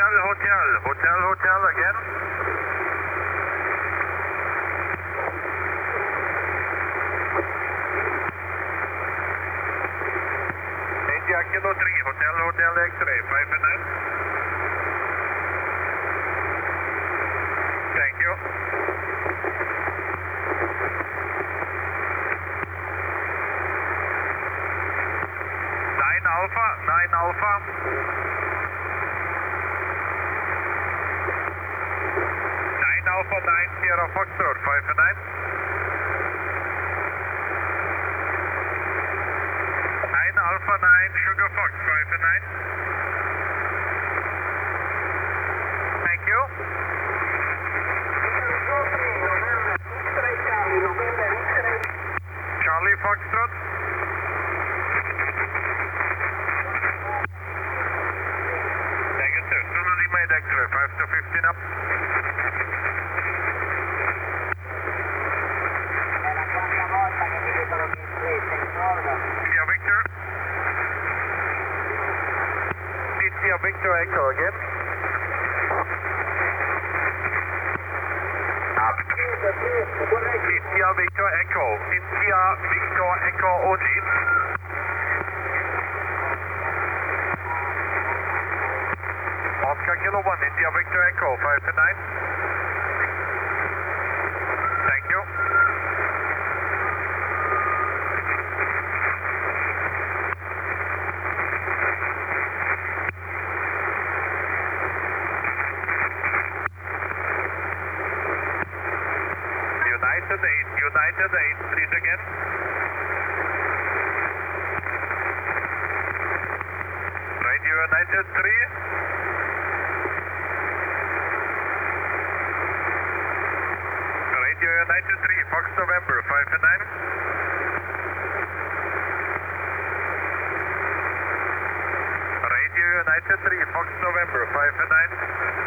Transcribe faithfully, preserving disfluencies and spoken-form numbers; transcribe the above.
Hotel, hotel, hotel, hotel again. India Kilo three, Hotel, Hotel X-ray, five and nine. Thank you. nine Alpha, nine Alpha. nine Alpha, nine Sierra Foxtrot, five and nine. nine Alpha, nine Sugar Fox, five and nine. Thank you. Charlie Foxtrot. Negative. Soonly made X-ray, five to fifteen up. India Victor. India Victor Echo again. India Victor Echo. India Victor Echo O G. Oscar Kilo one, India Victor Echo, five to nine. Thank you. United eight, United eight, please again. Radio United three. Radio United three, Fox November, five and nine. Radio United three, Fox November, five and nine.